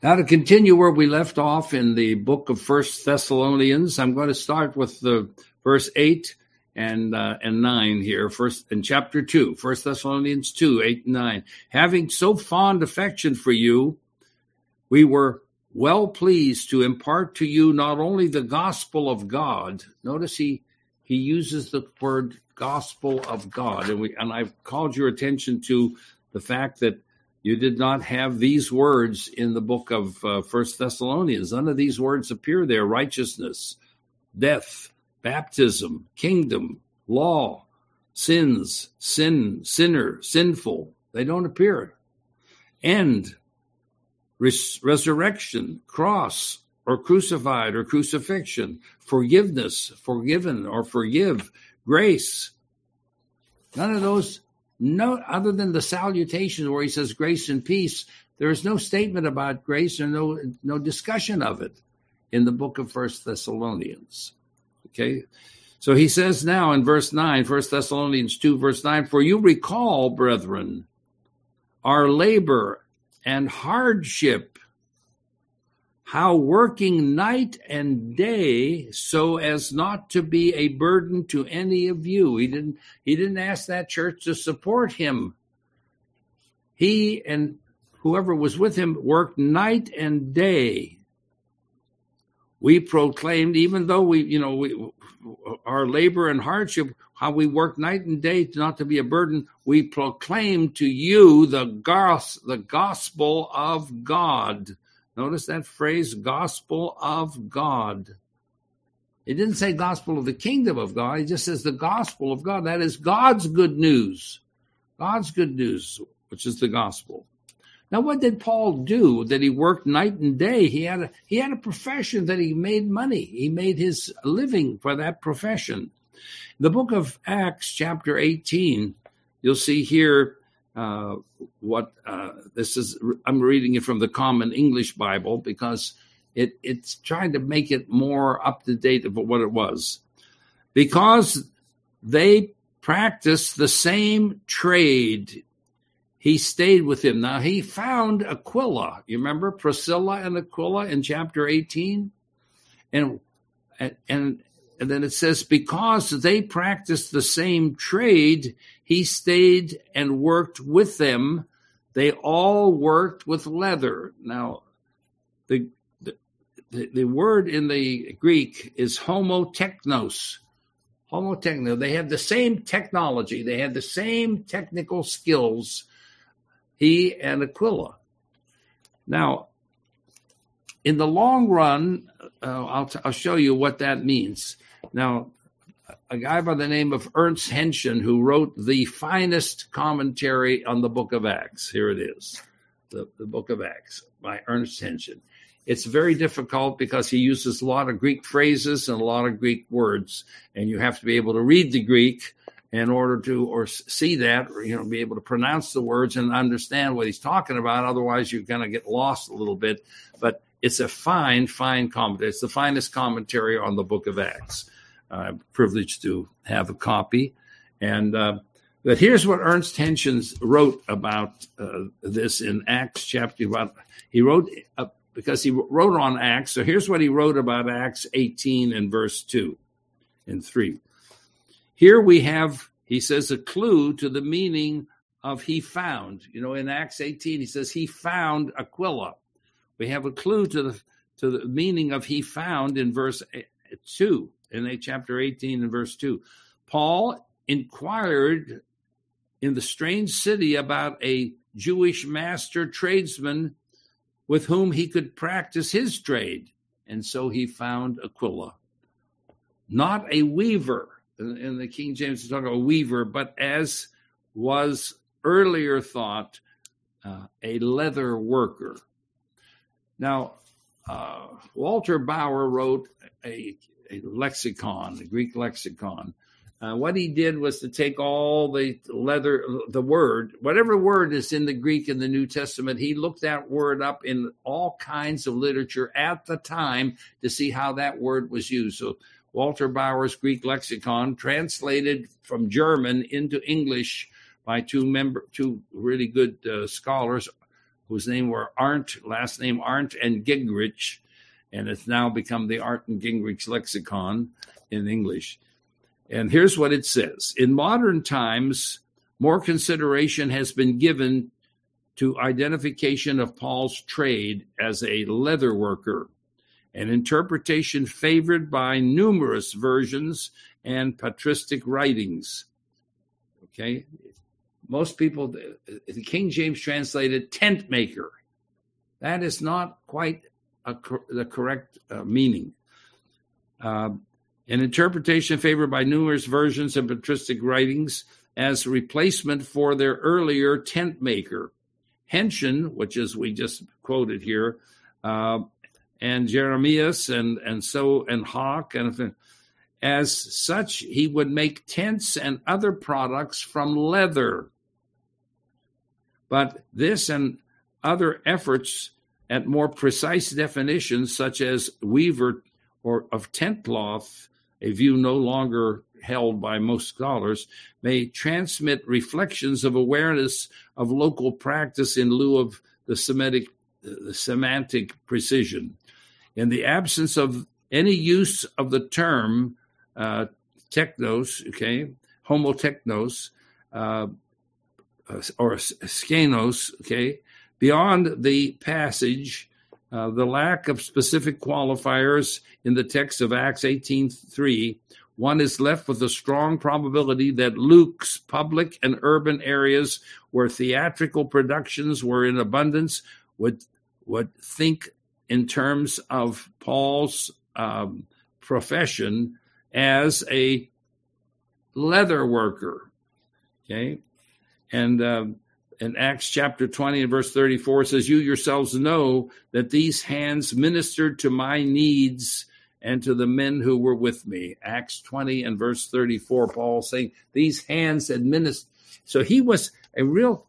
Now, to continue where we left off in the book of 1 Thessalonians, I'm going to start with the verse 8 and 9 here. First in chapter 2, 1 Thessalonians 2, 8 and 9. Having so fond affection for you, we were well pleased to impart to you not only the gospel of God. Notice he uses the word gospel of God, and I've called your attention to the fact that you did not have these words in the book of 1 Thessalonians. None of these words appear there. Righteousness, death, baptism, kingdom, law, sins, sinner, sinful. They don't appear. End, resurrection, cross, or crucified or crucifixion, forgiveness, forgiven or forgive, grace. None of those. No, other than the salutation where he says grace and peace, there is no statement about grace or no discussion of it in the book of 1 Thessalonians. Okay, so he says now in verse 9, 1 Thessalonians 2, verse 9, for you recall, brethren, our labor and hardship, how working night and day so as not to be a burden to any of you. He didn't ask that church to support him. He and whoever was with him worked night and day. We proclaimed, even though our labor and hardship, how we work night and day not to be a burden, we proclaim to you the gospel of God. Notice that phrase, gospel of God. It didn't say gospel of the kingdom of God. It just says the gospel of God. That is God's good news. God's good news, which is the gospel. Now, what did Paul do that he worked night and day? He had a profession that he made money. He made his living for that profession. In the book of Acts, chapter 18, you'll see here this is. I'm reading it from the Common English Bible because it's trying to make it more up to date of what it was. Because they practiced the same trade, he stayed with him. Now he found Aquila. You remember Priscilla and Aquila in chapter 18, and then it says, because they practiced the same trade, he stayed and worked with them. They all worked with leather. Now, the word in the Greek is homotechnos. Homotechno. They had the same technology. They had the same technical skills, he and Aquila. Now, in the long run, I'll show you what that means. Now, a guy by the name of Ernst Henschen, who wrote the finest commentary on the book of Acts. Here it is, the book of Acts by Ernst Henschen. It's very difficult because he uses a lot of Greek phrases and a lot of Greek words, and you have to be able to read the Greek in order to, or see that, or, be able to pronounce the words and understand what he's talking about. Otherwise, you're going to get lost a little bit. But it's a fine commentary. It's the finest commentary on the book of Acts. I'm privileged to have a copy. But here's what Ernst Henschen wrote about this in Acts chapter 1. He wrote, because he wrote on Acts, so here's what he wrote about Acts 18 and verse 2 and 3. Here we have, he says, a clue to the meaning of he found. In Acts 18, he says he found Aquila. We have a clue to the meaning of he found in verse 2. In chapter 18 and verse 2, Paul inquired in the strange city about a Jewish master tradesman with whom he could practice his trade. And so he found Aquila. Not a weaver. In the King James, it's talking about a weaver, but as was earlier thought, a leather worker. Now, Walter Bauer wrote a lexicon, a Greek lexicon. What he did was to take all the word, whatever word is in the Greek in the New Testament, he looked that word up in all kinds of literature at the time to see how that word was used. So Walter Bauer's Greek lexicon, translated from German into English by two really good scholars, whose name were Arndt, last name Arndt and Gingrich, and it's now become the Arndt and Gingrich lexicon in English. And here's what it says. In modern times, more consideration has been given to identification of Paul's trade as a leather worker, an interpretation favored by numerous versions and patristic writings. Okay? Most people, the King James translated tent maker. That is not quite the correct meaning. An interpretation favored by numerous versions and patristic writings as replacement for their earlier tent maker. Henshin, which is we just quoted here, and Jeremias and Hawk, and as such, he would make tents and other products from leather. But this and other efforts at more precise definitions, such as weaver or of tent cloth, a view no longer held by most scholars, may transmit reflections of awareness of local practice in lieu of the semantic precision. In the absence of any use of the term technos, homotechnos, or skenos, beyond the passage, the lack of specific qualifiers in the text of Acts 18:3, one is left with a strong probability that Luke's public and urban areas where theatrical productions were in abundance would think in terms of Paul's profession as a leather worker. Okay? And in Acts chapter 20 and verse 34 says, you yourselves know that these hands ministered to my needs and to the men who were with me. Acts 20 and verse 34, Paul saying these hands administered. So he was a real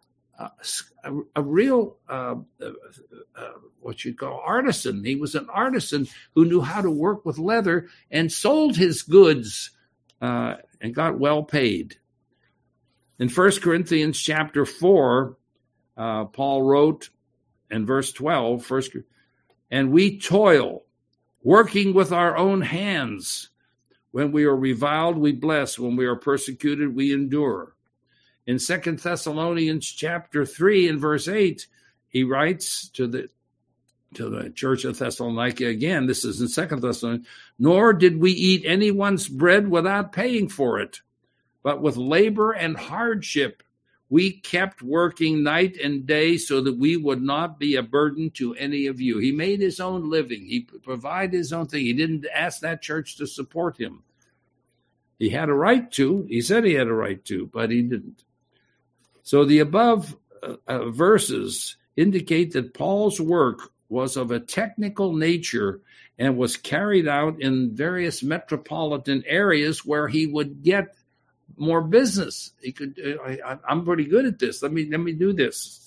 what you'd call artisan. He was an artisan who knew how to work with leather and sold his goods and got well paid. In 1 Corinthians chapter 4, Paul wrote in verse 12, and we toil, working with our own hands. When we are reviled, we bless. When we are persecuted, we endure. In 2 Thessalonians chapter 3 and verse 8, he writes to the church of Thessalonica again, this is in 2 Thessalonians, nor did we eat anyone's bread without paying for it, but with labor and hardship, we kept working night and day so that we would not be a burden to any of you. He made his own living. He provided his own thing. He didn't ask that church to support him. He had a right to. He said he had a right to, but he didn't. So the above verses indicate that Paul's work was of a technical nature and was carried out in various metropolitan areas where he would get more business. He could. I'm pretty good at this. Let me do this.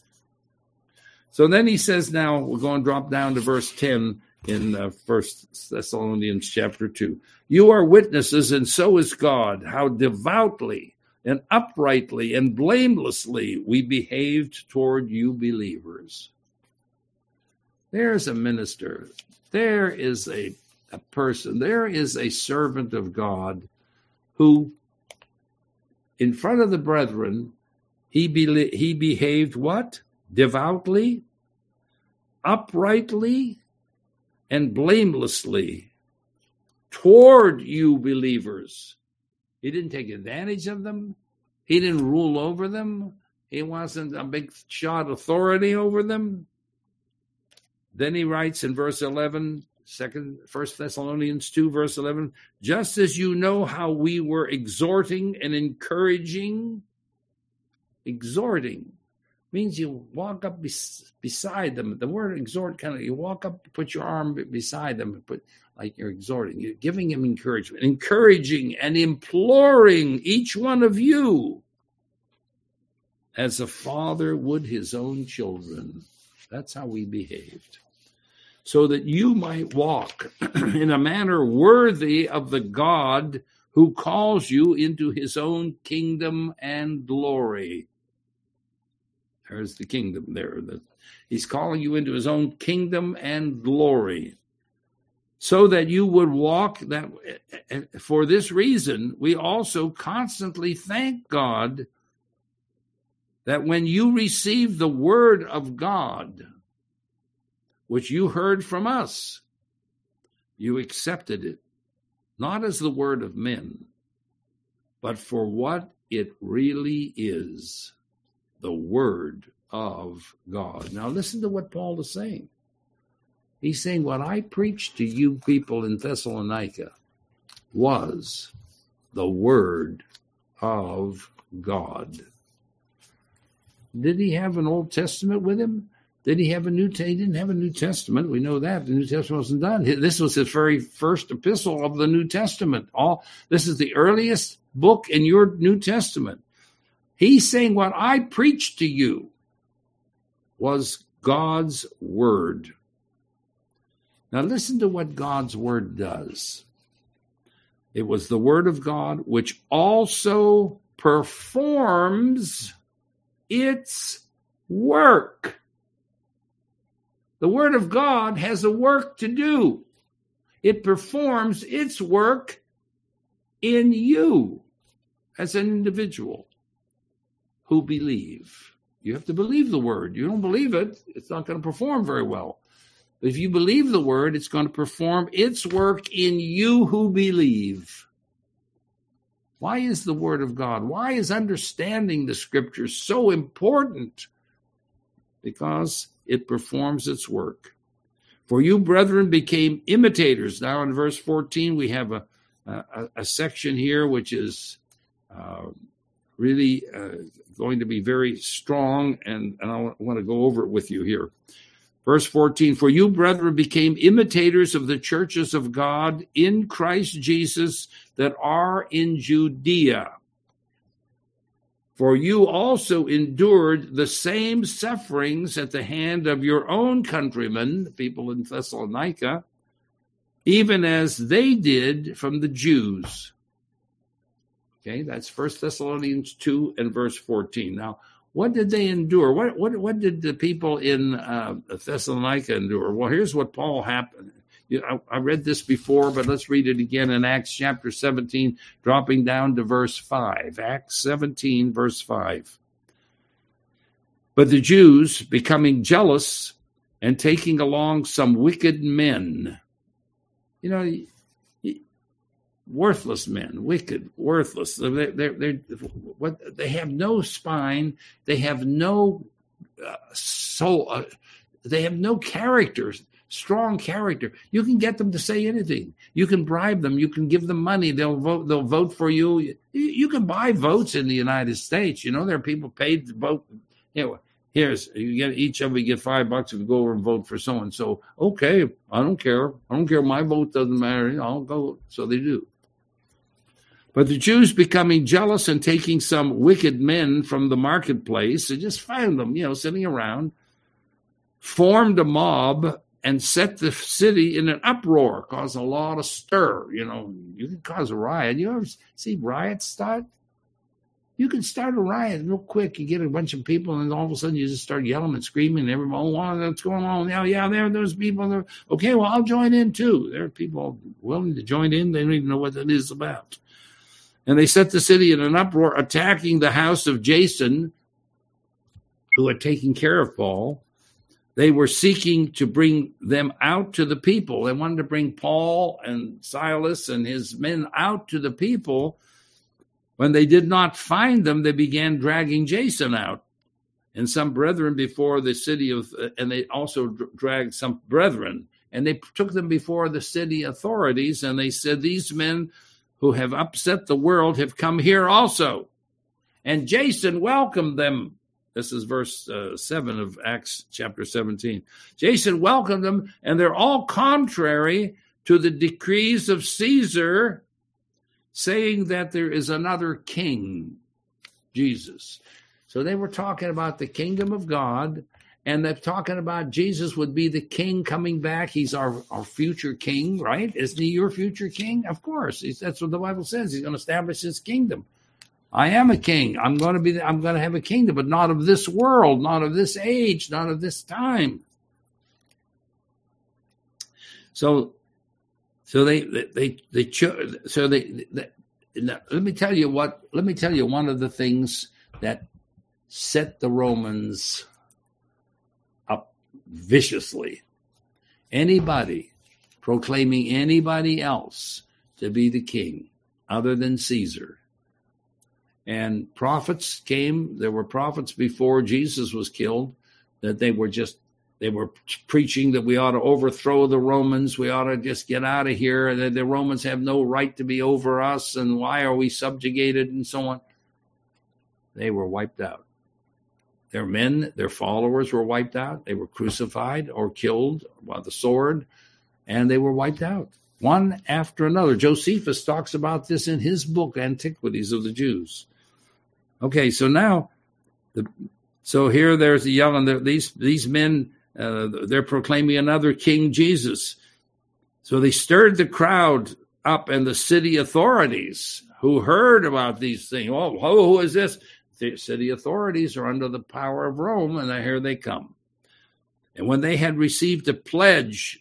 So then he says, now we're going to drop down to verse 10 in 1 Thessalonians chapter 2. You are witnesses, and so is God, how devoutly and uprightly and blamelessly we behaved toward you believers. There's a minister. There is a person. There is a servant of God who, in front of the brethren, he behaved what? Devoutly, uprightly, and blamelessly toward you believers. He didn't take advantage of them. He didn't rule over them. He wasn't a big shot authority over them. Then he writes in verse 11, 1 Thessalonians 2, verse 11, just as you know how we were exhorting and encouraging. Exhorting means you walk up beside them. The word exhort you walk up, put your arm beside them, like you're exhorting. You're giving him encouragement. Encouraging and imploring each one of you as a father would his own children. That's how we behaved. So that you might walk in a manner worthy of the God who calls you into his own kingdom and glory. There's the kingdom there. He's calling you into his own kingdom and glory, so that you would walk that. For this reason, we also constantly thank God that when you received the word of God, which you heard from us, you accepted it, not as the word of men, but for what it really is, the word of God. Now listen to what Paul is saying. He's saying, what I preached to you people in Thessalonica was the word of God. Did he have an Old Testament with him? Did he have a New Testament? He didn't have a New Testament. We know that. The New Testament wasn't done. This was his very first epistle of the New Testament. This is the earliest book in your New Testament. He's saying what I preached to you was God's word. Now listen to what God's word does. It was the word of God, which also performs its work. The word of God has a work to do. It performs its work in you as an individual who believe. You have to believe the word. You don't believe it, it's not going to perform very well. But if you believe the word, it's going to perform its work in you who believe. Why is the word of God? Why is understanding the scriptures so important? Because it performs its work. For you, brethren, became imitators. Now in verse 14, we have a section here which is really going to be very strong, and I want to go over it with you here. Verse 14, for you, brethren, became imitators of the churches of God in Christ Jesus that are in Judea. For you also endured the same sufferings at the hand of your own countrymen, the people in Thessalonica, even as they did from the Jews. Okay, that's 1 Thessalonians 2 and verse 14. Now, what did they endure? What did the people in Thessalonica endure? Well, here's what Paul happened. I read this before, but let's read it again in Acts chapter 17, dropping down to verse 5. Acts 17, verse 5. But the Jews, becoming jealous and taking along some wicked men, worthless men, wicked, worthless. They have no spine. They have no soul. They have no character, strong character. You can get them to say anything. You can bribe them. You can give them money. They'll vote. They'll vote for you. You can buy votes in the United States. There are people paid to vote. Each of you get $5 if you go over and vote for so and so. Okay, I don't care. My vote doesn't matter. I'll go. So they do. But the Jews, becoming jealous and taking some wicked men from the marketplace, they just found them, sitting around, formed a mob and set the city in an uproar, caused a lot of stir. You can cause a riot. You ever see riots start? You can start a riot real quick. You get a bunch of people, and all of a sudden you just start yelling and screaming, and everybody, what's going on? There's people there. Okay, well, I'll join in too. There are people willing to join in. They don't even know what that is about. And they set the city in an uproar, attacking the house of Jason, who had taken care of Paul. They were seeking to bring them out to the people. They wanted to bring Paul and Silas and his men out to the people. When they did not find them, they began dragging Jason out and some brethren before the city and they also dragged some brethren. And they took them before the city authorities, and they said, these men who have upset the world have come here also. And Jason welcomed them. This is verse 7 of Acts chapter 17. Jason welcomed them, and they're all contrary to the decrees of Caesar, saying that there is another king, Jesus. So they were talking about the kingdom of God, and they're talking about Jesus would be the king coming back. He's our future king, right? Isn't he your future king? Of course. That's what the Bible says. He's going to establish his kingdom. I am a king. I'm going to have a kingdom, but not of this world, not of this age, not of this time. So let me tell you one of the things that set the Romans up viciously. Anybody proclaiming anybody else to be the king other than Caesar. And prophets came. There were prophets before Jesus was killed that they were preaching that we ought to overthrow the Romans. We ought to just get out of here. That the Romans have no right to be over us. And why are we subjugated and so on? They were wiped out. Their men, their followers were wiped out. They were crucified or killed by the sword, and they were wiped out, one after another. Josephus talks about this in his book, Antiquities of the Jews. Okay, so now, here there's a young, these men, they're proclaiming another King Jesus. So they stirred the crowd up and the city authorities who heard about these things. Oh, who is this? The city authorities are under the power of Rome, and here they come. And when they had received a pledge,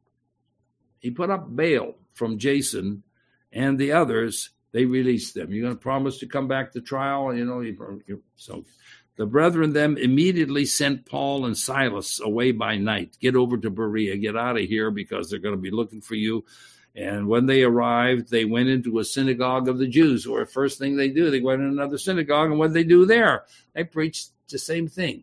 he put up bail from Jason and the others. They released them. You're going to promise to come back to trial? So the brethren them immediately sent Paul and Silas away by night. Get over to Berea. Get out of here because they're going to be looking for you. And when they arrived, they went into a synagogue of the Jews, or the first thing they do, they went in another synagogue, and what did they do there? They preached the same thing.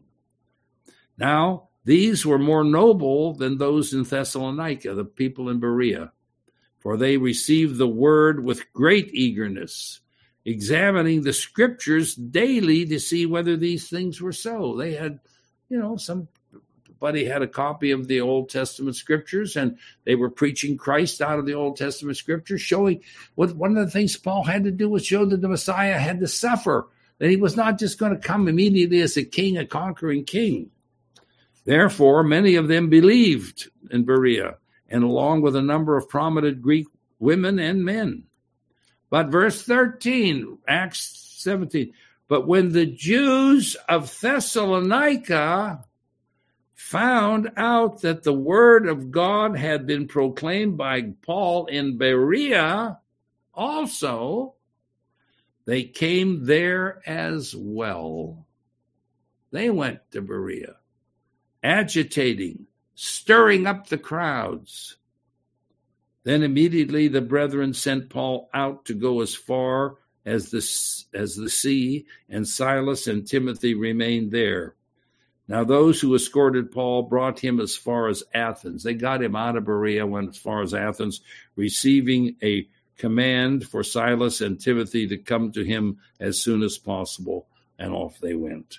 Now, these were more noble than those in Thessalonica, the people in Berea, for they received the word with great eagerness, examining the scriptures daily to see whether these things were so. They had, somebody had a copy of the Old Testament scriptures, and they were preaching Christ out of the Old Testament scriptures, showing what one of the things Paul had to do was show that the Messiah had to suffer, that he was not just going to come immediately as a king, a conquering king. Therefore, many of them believed in Berea, and along with a number of prominent Greek women and men. But verse 13, Acts 17, but when the Jews of Thessalonica found out that the word of God had been proclaimed by Paul in Berea also, they came there as well. They went to Berea, agitating, stirring up the crowds. Then immediately the brethren sent Paul out to go as far as the sea, and Silas and Timothy remained there. Now those who escorted Paul brought him as far as Athens. They got him out of Berea, went as far as Athens, receiving a command for Silas and Timothy to come to him as soon as possible, and off they went.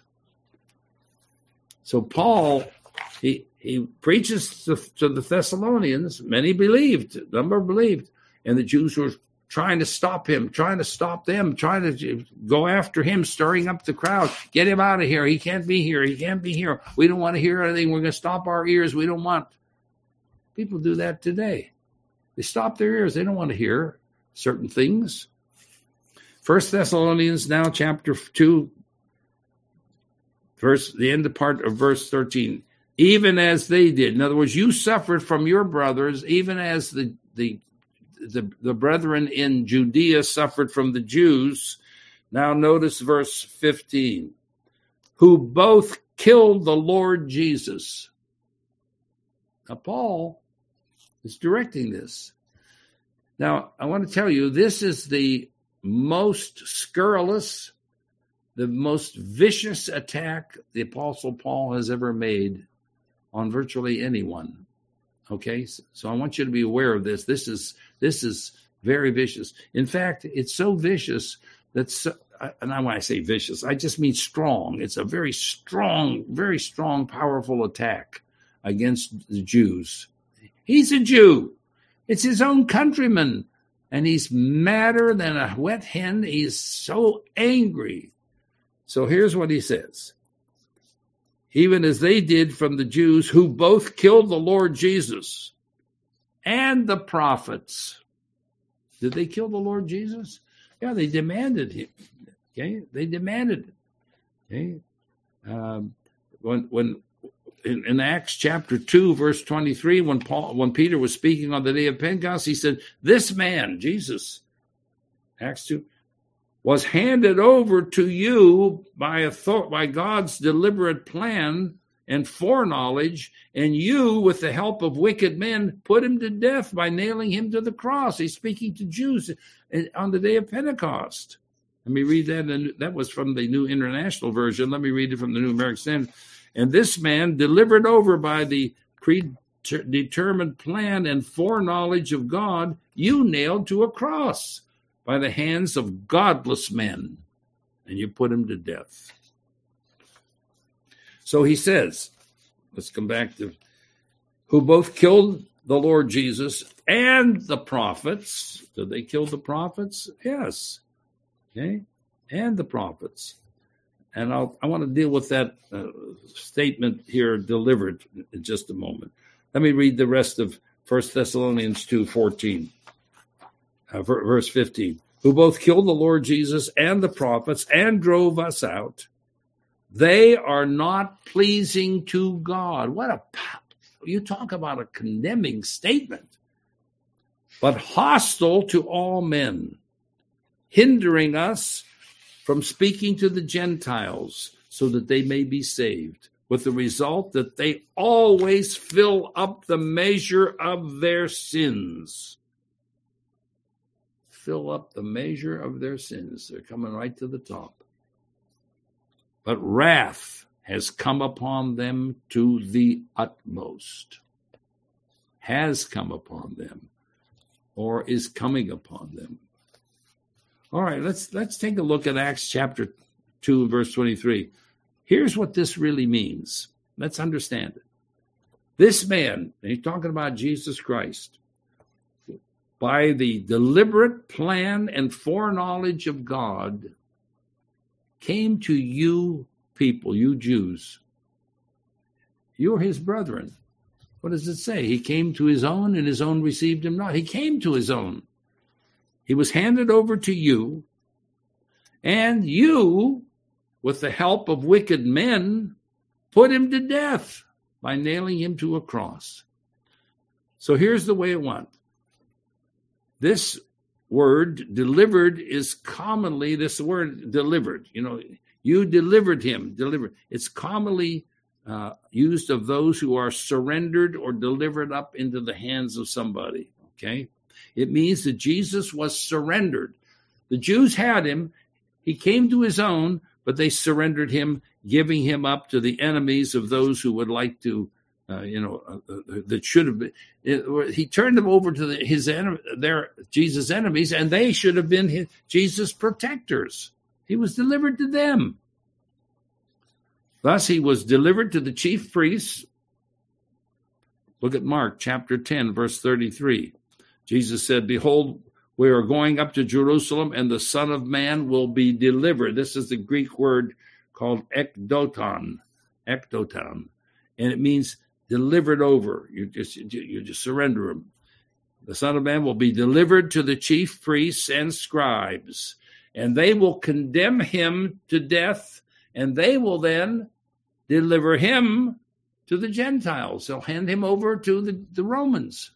So Paul, he preaches to the Thessalonians. Many believed, a number believed, and the Jews were trying to stop him, trying to stop them, trying to go after him, stirring up the crowd. Get him out of here. He can't be here. He can't be here. We don't want to hear anything. We're going to stop our ears. We don't want. People do that today. They stop their ears. They don't want to hear certain things. 1 Thessalonians now, chapter 2, the end part of verse 13. Even as they did. In other words, you suffered from your brothers, even as the brethren in Judea suffered from the Jews. Now notice verse 15. Who both killed the Lord Jesus. Now Paul is directing this. Now I want to tell you, this is the most scurrilous, the most vicious attack the Apostle Paul has ever made on virtually anyone. Okay, so I want you to be aware of this. This is very vicious. In fact, it's so vicious that, and when I say vicious, I just mean strong. It's a very strong, powerful attack against the Jews. He's a Jew. It's his own countrymen, and he's madder than a wet hen. He's so angry. So here's what he says. Even as they did from the Jews who both killed the Lord Jesus and the prophets. Did they kill the Lord Jesus? Yeah, they demanded him. Okay, they demanded it. Okay, when in Acts chapter 2, verse 23, when Peter was speaking on the day of Pentecost, he said, "This man, Jesus," Acts 2, "was handed over to you by God's deliberate plan and foreknowledge, and you, with the help of wicked men, put him to death by nailing him to the cross." He's speaking to Jews on the day of Pentecost. Let me read that. That was from the New International Version. Let me read it from the New American Standard. "And this man, delivered over by the predetermined plan and foreknowledge of God, you nailed to a cross by the hands of godless men, and you put him to death." So he says, let's come back to, "who both killed the Lord Jesus and the prophets." Did they kill the prophets? Yes. Okay. And the prophets. And I want to deal with that statement here, delivered, in just a moment. Let me read the rest of 1 Thessalonians 2:14, verse 15. "Who both killed the Lord Jesus and the prophets and drove us out. They are not pleasing to God." You talk about a condemning statement. "But hostile to all men, hindering us from speaking to the Gentiles so that they may be saved, with the result that they always fill up the measure of their sins." Fill up the measure of their sins. They're coming right to the top. "But wrath has come upon them to the utmost." Has come upon them, or is coming upon them. All right, let's take a look at Acts chapter 2, verse 23. Here's what this really means. Let's understand it. This man, and he's talking about Jesus Christ, by the deliberate plan and foreknowledge of God, came to you people, you Jews. You're his brethren. What does it say? He came to his own, and his own received him not. He came to his own. He was handed over to you, and you, with the help of wicked men, put him to death by nailing him to a cross. So here's the way it went. This word delivered is commonly, this word delivered, you delivered him, delivered. It's commonly used of those who are surrendered or delivered up into the hands of somebody, okay? It means that Jesus was surrendered. The Jews had him. He came to his own, but they surrendered him, giving him up to the enemies of those who would like to, that should have been. He turned them over to Jesus' enemies, and they should have been Jesus' protectors. He was delivered to them. Thus, he was delivered to the chief priests. Look at Mark chapter 10, verse 33. Jesus said, "Behold, we are going up to Jerusalem, and the Son of Man will be delivered." This is the Greek word called ekdoton, and it means delivered over. You just surrender him. "The Son of Man will be delivered to the chief priests and scribes, and they will condemn him to death, and they will then deliver him to the Gentiles." They'll hand him over to the Romans.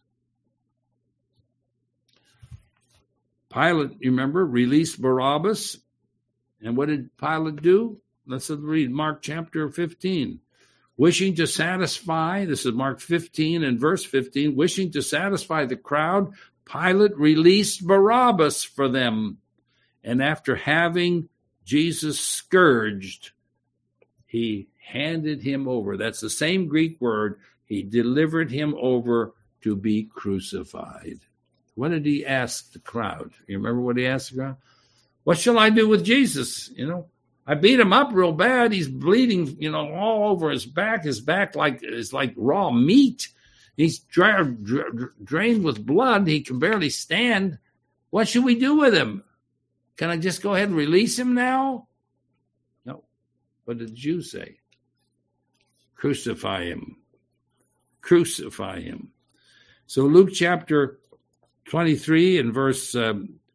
Pilate, you remember, released Barabbas. And what did Pilate do? Let's read Mark chapter 15. Wishing to satisfy, this is Mark 15 and verse 15, wishing to satisfy the crowd, Pilate released Barabbas for them. And after having Jesus scourged, he handed him over. That's the same Greek word. He delivered him over to be crucified. What did he ask the crowd? You remember what he asked the crowd? "What shall I do with Jesus? I beat him up real bad. He's bleeding, all over his back. His back is like raw meat. He's drained with blood. He can barely stand. What should we do with him? Can I just go ahead and release him now?" No. What did the Jews say? Crucify him. Crucify him. So Luke chapter 23 and verse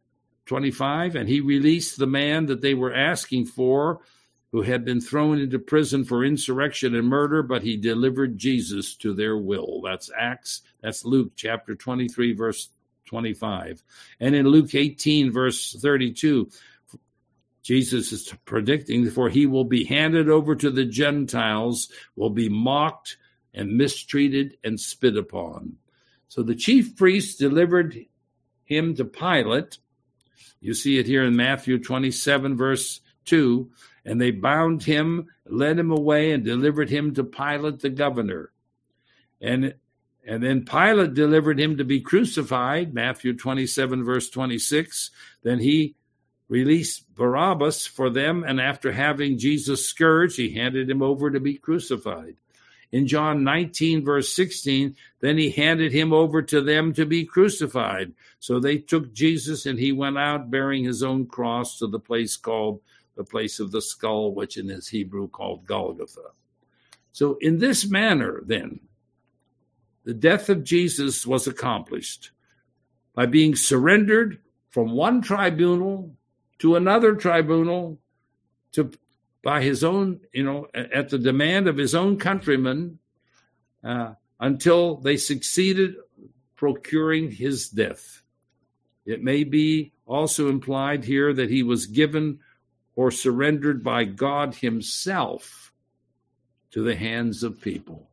25, and he released the man that they were asking for, who had been thrown into prison for insurrection and murder, but he delivered Jesus to their will. That's Luke chapter 23, verse 25. And in Luke 18, verse 32, Jesus is predicting, for he will be handed over to the Gentiles, will be mocked and mistreated and spit upon. So the chief priests delivered him to Pilate. You see it here in Matthew 27, verse 2. And they bound him, led him away, and delivered him to Pilate the governor. And then Pilate delivered him to be crucified, Matthew 27, verse 26. Then he released Barabbas for them, and after having Jesus scourged, he handed him over to be crucified. In John 19, verse 16, then he handed him over to them to be crucified. So they took Jesus, and he went out bearing his own cross to the place called the place of the skull, which in his Hebrew called Golgotha. So in this manner, then, the death of Jesus was accomplished by being surrendered from one tribunal to another tribunal, by his own, at the demand of his own countrymen, until they succeeded procuring his death. It may be also implied here that he was given or surrendered by God himself to the hands of people.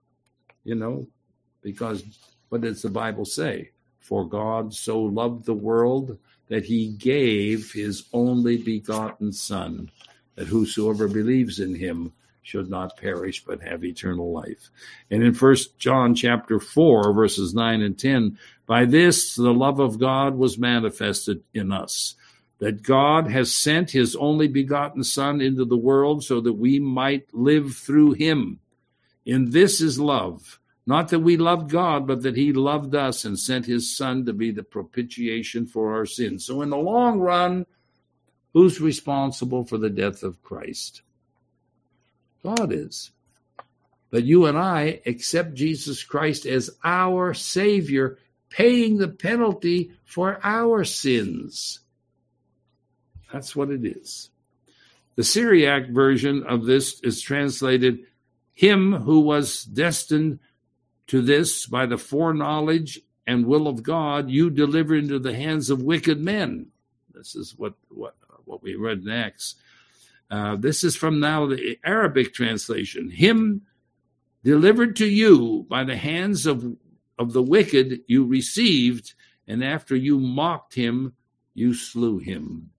Because what does the Bible say? For God so loved the world that he gave his only begotten Son, that whosoever believes in him should not perish but have eternal life. And in 1 John chapter 4, verses 9 and 10, by this the love of God was manifested in us, that God has sent his only begotten Son into the world so that we might live through him. In this is love, not that we loved God, but that he loved us and sent his Son to be the propitiation for our sins. So in the long run, who's responsible for the death of Christ? God is. But you and I accept Jesus Christ as our Savior, paying the penalty for our sins. That's what it is. The Syriac version of this is translated, him who was destined to this by the foreknowledge and will of God, you delivered into the hands of wicked men. This is what we read in Acts. This is from now the Arabic translation. Him delivered to you by the hands of the wicked you received, and after you mocked him, you slew him.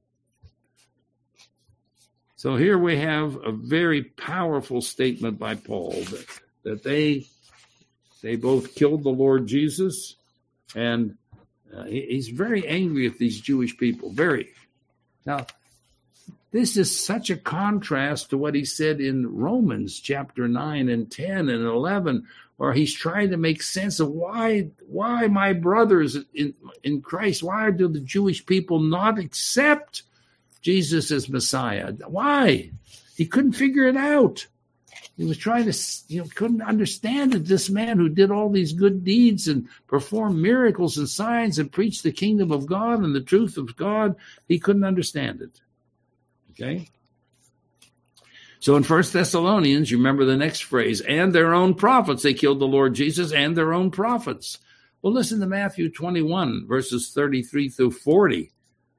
So here we have a very powerful statement by Paul that they both killed the Lord Jesus, and he's very angry at these Jewish people, very. Now, this is such a contrast to what he said in Romans chapter 9 and 10 and 11, where he's trying to make sense of why my brothers in Christ, why do the Jewish people not accept Jesus as Messiah? Why? He couldn't figure it out. He was trying to, couldn't understand that this man who did all these good deeds and performed miracles and signs and preached the kingdom of God and the truth of God, he couldn't understand it. Okay? So in 1 Thessalonians, you remember the next phrase, and their own prophets. They killed the Lord Jesus and their own prophets. Well, listen to Matthew 21, verses 33 through 40.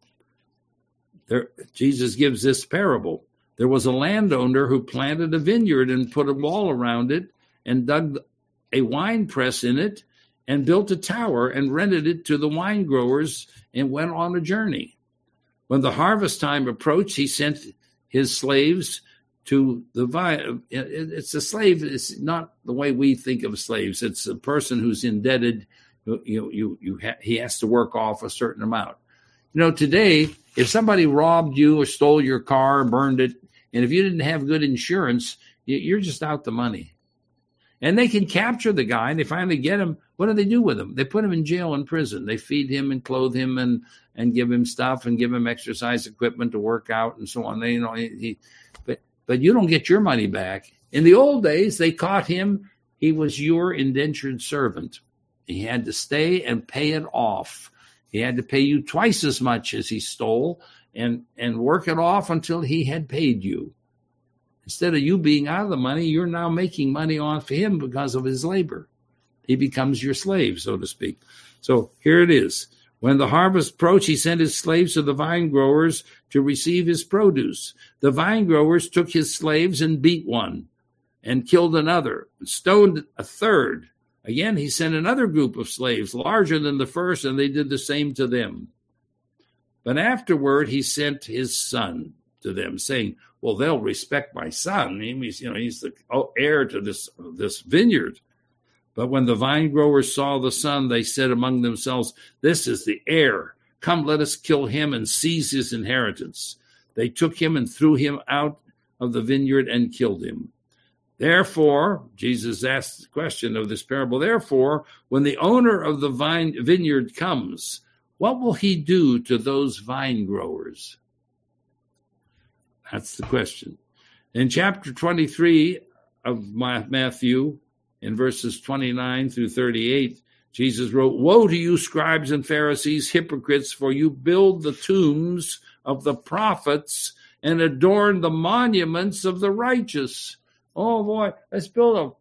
Jesus gives this parable. There was a landowner who planted a vineyard and put a wall around it and dug a wine press in it and built a tower and rented it to the wine growers and went on a journey. When the harvest time approached, he sent his slaves to the vine. It's a slave. It's not the way we think of slaves. It's a person who's indebted. He has to work off a certain amount. Today, if somebody robbed you or stole your car, burned it, and if you didn't have good insurance, you're just out the money. And they can capture the guy, and they finally get him. What do they do with him? They put him in jail and prison. They feed him and clothe him and give him stuff and give him exercise equipment to work out and so on. But you don't get your money back. In the old days, they caught him. He was your indentured servant. He had to stay and pay it off. He had to pay you twice as much as he stole and work it off until he had paid you. Instead of you being out of the money, you're now making money off him because of his labor. He becomes your slave, so to speak. So here it is. When the harvest approached, he sent his slaves to the vine growers to receive his produce. The vine growers took his slaves and beat one and killed another and stoned a third. Again, he sent another group of slaves larger than the first, and they did the same to them. But afterward, he sent his son to them, saying, well, they'll respect my son. He's the heir to this vineyard. But when the vine growers saw the son, they said among themselves, this is the heir. Come, let us kill him and seize his inheritance. They took him and threw him out of the vineyard and killed him. Therefore, Jesus asked the question of this parable, therefore, when the owner of the vineyard comes, what will he do to those vine growers? That's the question. In chapter 23 of Matthew, in verses 29 through 38, Jesus wrote, woe to you, scribes and Pharisees, hypocrites, for you build the tombs of the prophets and adorn the monuments of the righteous. Oh, boy, let's build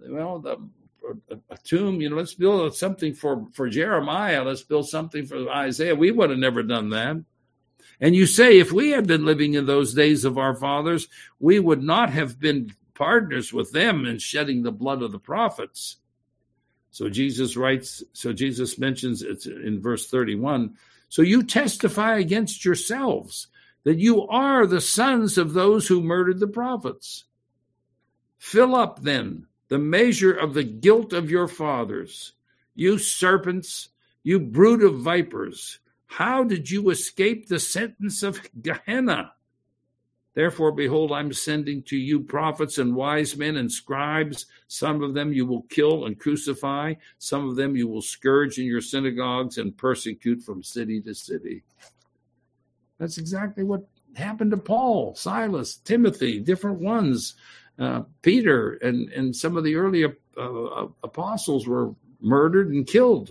a tomb. Let's build something for Jeremiah. Let's build something for Isaiah. We would have never done that. And you say, if we had been living in those days of our fathers, we would not have been partners with them in shedding the blood of the prophets. So Jesus mentions it in verse 31. So you testify against yourselves that you are the sons of those who murdered the prophets. Fill up then the measure of the guilt of your fathers. You serpents, you brood of vipers, how did you escape the sentence of Gehenna? Therefore, behold, I'm sending to you prophets and wise men and scribes. Some of them you will kill and crucify. Some of them you will scourge in your synagogues and persecute from city to city. That's exactly what happened to Paul, Silas, Timothy, different ones. Peter and some of the early apostles were murdered and killed.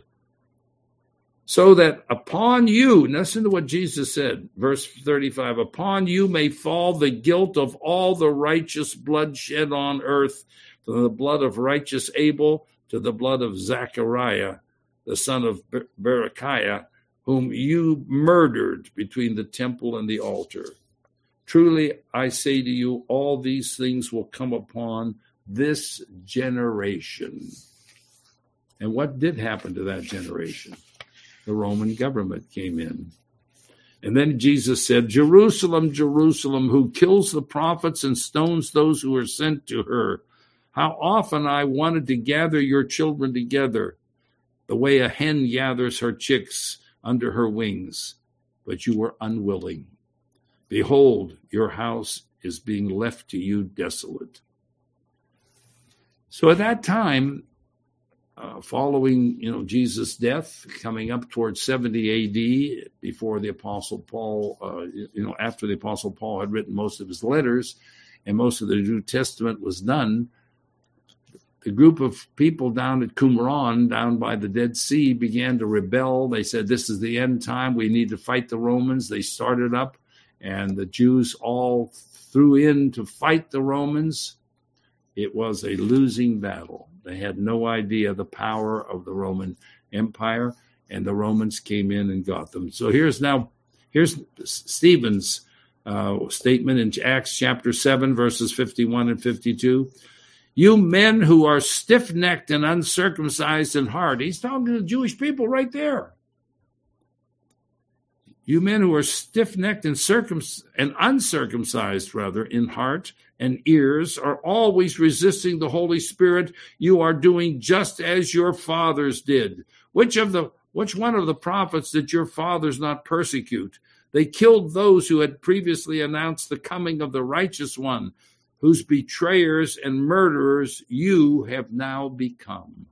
So that upon you, listen to what Jesus said, verse 35, upon you may fall the guilt of all the righteous blood shed on earth, from the blood of righteous Abel to the blood of Zechariah, the son of Berechiah, whom you murdered between the temple and the altar. Truly, I say to you, all these things will come upon this generation. And what did happen to that generation? The Roman government came in. And then Jesus said, Jerusalem, Jerusalem, who kills the prophets and stones those who are sent to her. How often I wanted to gather your children together, the way a hen gathers her chicks under her wings, but you were unwilling. Behold, your house is being left to you desolate. So at that time, following, Jesus' death, coming up towards 70 AD, before the Apostle Paul, after the Apostle Paul had written most of his letters and most of the New Testament was done, the group of people down at Qumran, down by the Dead Sea, began to rebel. They said, this is the end time. We need to fight the Romans. They started up, and the Jews all threw in to fight the Romans. It was a losing battle. They had no idea the power of the Roman Empire, and the Romans came in and got them. So here's Stephen's statement in Acts chapter 7, verses 51 and 52. You men who are stiff-necked and uncircumcised in heart. He's talking to the Jewish people right there. You men who are stiff-necked and uncircumcised, in heart and ears, are always resisting the Holy Spirit. You are doing just as your fathers did. Which one of the prophets did your fathers not persecute? They killed those who had previously announced the coming of the righteous one, whose betrayers and murderers you have now become.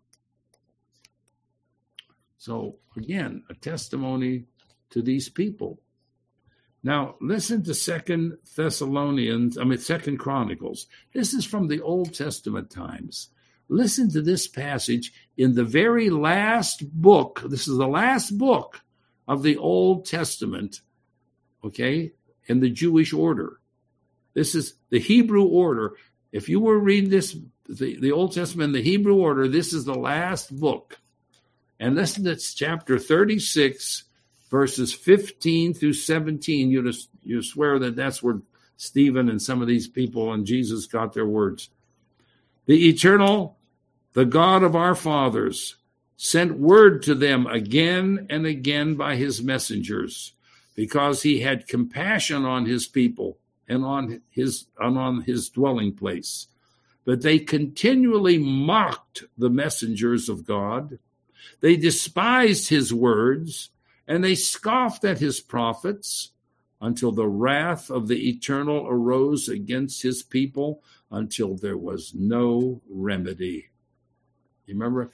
So, again, a testimony to these people. Now, listen to 2 Chronicles. This is from the Old Testament times. Listen to this passage in the very last book. This is the last book of the Old Testament, okay, and the Jewish order. This is the Hebrew order. If you were reading this, the Old Testament, the Hebrew order, this is the last book. And listen, it's chapter 36, verses 15 through 17. You swear that that's where Stephen and some of these people and Jesus got their words. The eternal, the God of our fathers, sent word to them again and again by his messengers, because he had compassion on his people and on his dwelling place. But they continually mocked the messengers of God. They despised his words, and they scoffed at his prophets, until the wrath of the Eternal arose against his people, until there was no remedy. You remember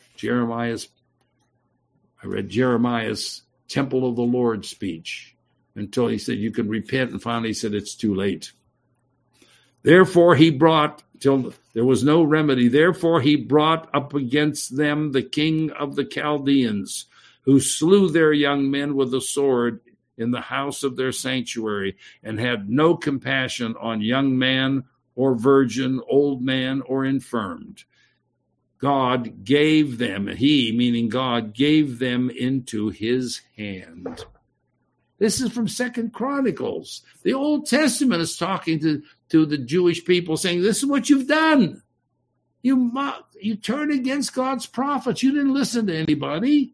I read Jeremiah's Temple of the Lord speech, until he said you can repent, and finally he said it's too late. Therefore he brought, till there was no remedy, therefore he brought up against them the king of the Chaldeans, who slew their young men with the sword in the house of their sanctuary, and had no compassion on young man or virgin, old man or infirmed. God gave them, he, meaning God, gave them into his hand. This is from 2 Chronicles. The Old Testament is talking to the Jewish people, saying, this is what you've done. You turned against God's prophets. You didn't listen to anybody.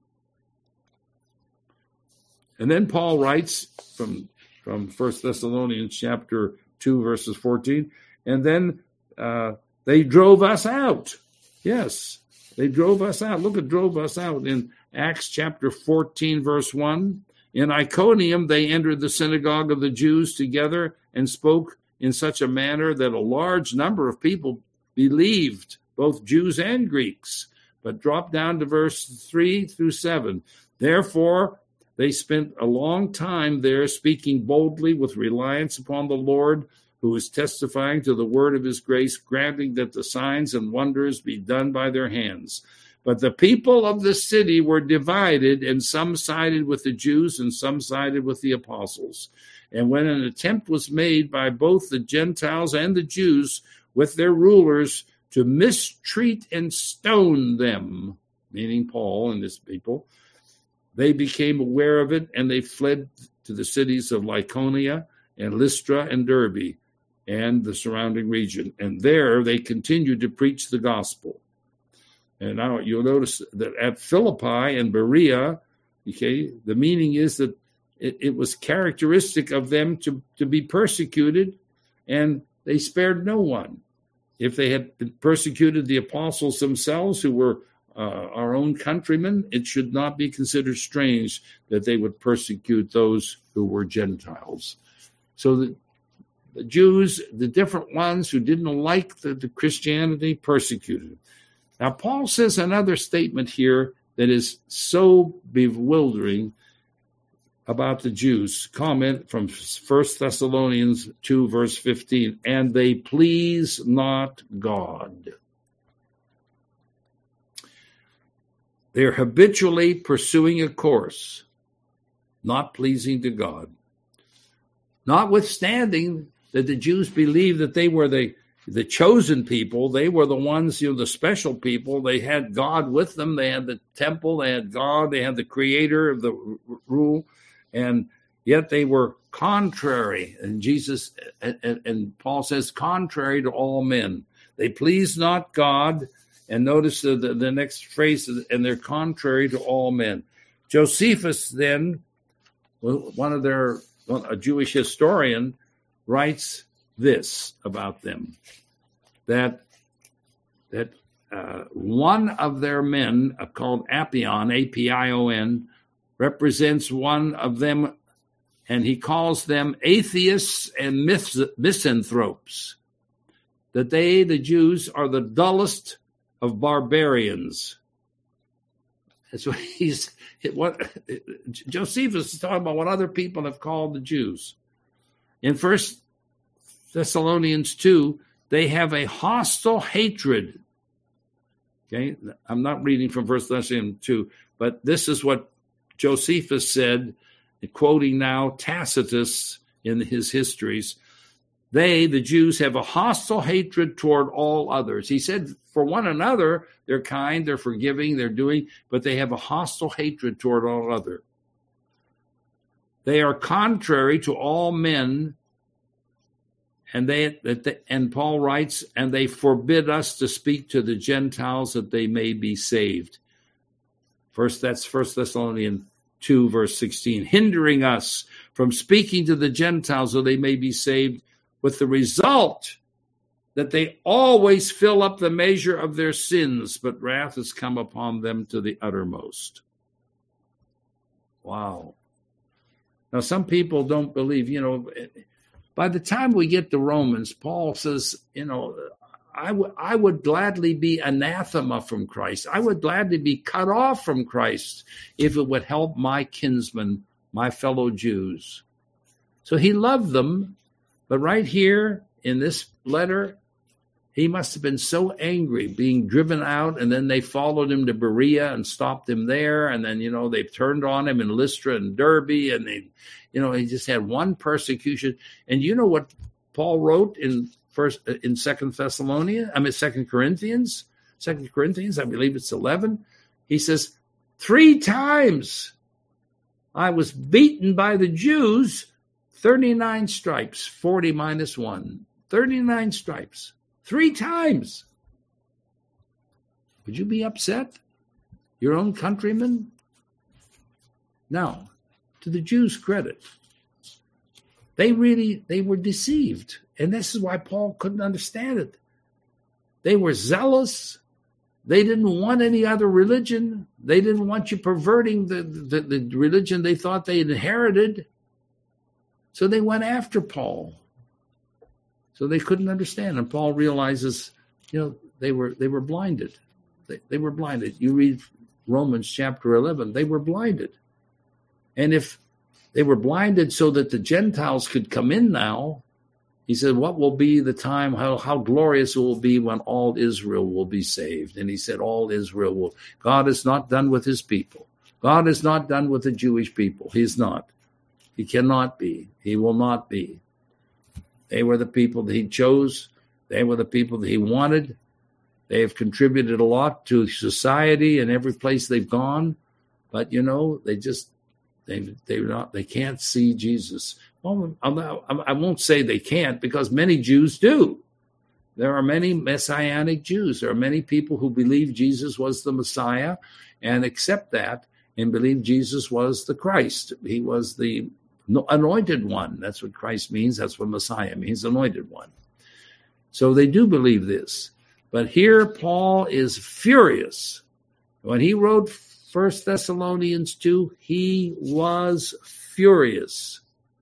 And then Paul writes from 1 Thessalonians chapter 2, verses 14, and then they drove us out. Yes, they drove us out. Look at drove us out in Acts chapter 14, verse 1. In Iconium, they entered the synagogue of the Jews together and spoke in such a manner that a large number of people believed, both Jews and Greeks. But drop down to verse 3 through 7. Therefore, they spent a long time there, speaking boldly with reliance upon the Lord, who is testifying to the word of his grace, granting that the signs and wonders be done by their hands. But the people of the city were divided, and some sided with the Jews and some sided with the apostles. And when an attempt was made by both the Gentiles and the Jews with their rulers to mistreat and stone them, meaning Paul and his people, they became aware of it, and they fled to the cities of Lycaonia and Lystra and Derbe and the surrounding region. And there they continued to preach the gospel. And now you'll notice that at Philippi and Berea, okay, the meaning is that it was characteristic of them to be persecuted, and they spared no one. If they had persecuted the apostles themselves, who were our own countrymen, it should not be considered strange that they would persecute those who were Gentiles. So the Jews, the different ones who didn't like the Christianity, persecuted them. Now, Paul says another statement here that is so bewildering about the Jews. Comment from 1 Thessalonians 2, verse 15, and they please not God. They're habitually pursuing a course, not pleasing to God. Notwithstanding that the Jews believed that they were the chosen people, they were the ones, the special people. They had God with them. They had the temple. They had God. They had the creator of the rule. And yet they were contrary. And Jesus, and Paul says, contrary to all men. They please not God. And notice the next phrase, and they're contrary to all men. Josephus then, a Jewish historian, writes this about them, that one of their men, called Apion, A-P-I-O-N, represents one of them, and he calls them atheists and misanthropes, that they, the Jews, are the dullest of barbarians. That's what Josephus is talking about, what other people have called the Jews. In 1 Thessalonians 2, they have a hostile hatred. Okay, I'm not reading from 1 Thessalonians 2, but this is what Josephus said, quoting now Tacitus in his histories, they, the Jews, have a hostile hatred toward all others. He said, for one another, they're kind, they're forgiving, they're doing, but they have a hostile hatred toward all other. They are contrary to all men, and Paul writes, and they forbid us to speak to the Gentiles that they may be saved. That's 1 Thessalonians 2, verse 16, hindering us from speaking to the Gentiles so they may be saved, with the result that they always fill up the measure of their sins, but wrath has come upon them to the uttermost. Wow. Now, some people don't believe, by the time we get to Romans, Paul says, I would gladly be anathema from Christ. I would gladly be cut off from Christ if it would help my kinsmen, my fellow Jews. So he loved them, but right here in this letter, he must have been so angry being driven out, and then they followed him to Berea and stopped him there, and then, they turned on him in Lystra and Derbe, and he just had one persecution. And you know what Paul wrote in 2 Corinthians, I believe it's 11. He says, 3 times I was beaten by the Jews, 39 stripes, 40 minus 1, 39 stripes, 3 times. Would you be upset? Your own countrymen? Now, to the Jews' credit, they were deceived. And this is why Paul couldn't understand it. They were zealous. They didn't want any other religion. They didn't want you perverting the religion they thought they inherited. So they went after Paul. So they couldn't understand. And Paul realizes, they were blinded. They were blinded. You read Romans chapter 11, they were blinded. And if they were blinded so that the Gentiles could come in now, he said, what will be the time, how glorious it will be when all Israel will be saved. And he said, all Israel will. God is not done with his people. God is not done with the Jewish people. He's not. He cannot be. He will not be. They were the people that he chose. They were the people that he wanted. They have contributed a lot to society in every place they've gone. But, they can't see Jesus. Well, I won't say they can't, because many Jews do. There are many Messianic Jews. There are many people who believe Jesus was the Messiah and accept that and believe Jesus was the Christ. He was the anointed one. That's what Christ means. That's what Messiah means, anointed one. So they do believe this. But here Paul is furious. When he wrote 1 Thessalonians 2, he was furious.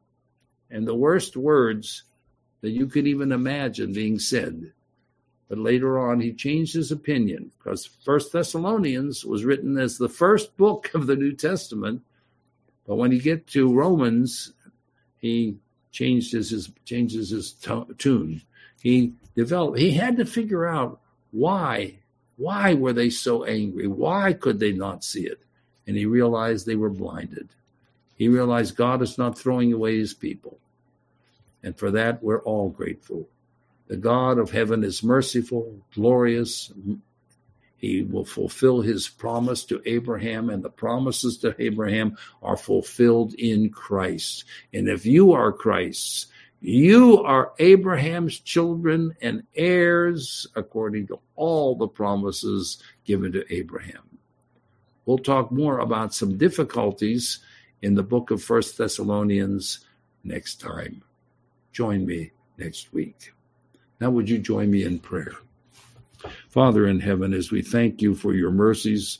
And the worst words that you could even imagine being said. But later on, he changed his opinion, because 1 Thessalonians was written as the first book of the New Testament. But when you get to Romans, he changes his tune. He had to figure out why were they so angry? Why could they not see it? And he realized they were blinded. He realized God is not throwing away his people. And for that, we're all grateful. The God of heaven is merciful, glorious. He will fulfill his promise to Abraham, and the promises to Abraham are fulfilled in Christ. And if you are Christ's, you are Abraham's children and heirs according to all the promises given to Abraham. We'll talk more about some difficulties in the book of 1 Thessalonians next time. Join me next week. Now would you join me in prayer? Father in heaven, as we thank you for your mercies,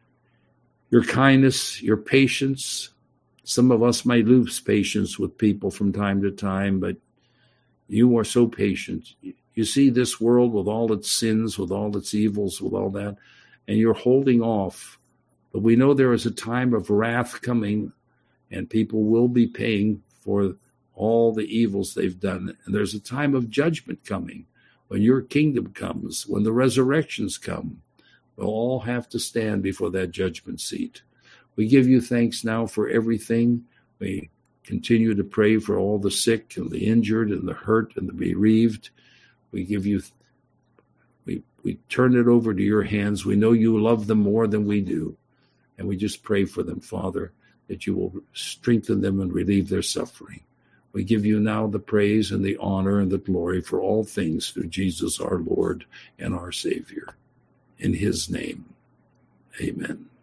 your kindness, your patience. Some of us might lose patience with people from time to time, but you are so patient. You see this world with all its sins, with all its evils, with all that, and you're holding off. But we know there is a time of wrath coming, and people will be paying for all the evils they've done. And there's a time of judgment coming, when your kingdom comes, when the resurrections come. We'll all have to stand before that judgment seat. We give you thanks now for everything. We continue to pray for all the sick and the injured and the hurt and the bereaved. We turn it over to your hands. We know you love them more than we do. And we just pray for them, Father, that you will strengthen them and relieve their suffering. We give you now the praise and the honor and the glory for all things through Jesus our Lord and our Savior. In his name, amen.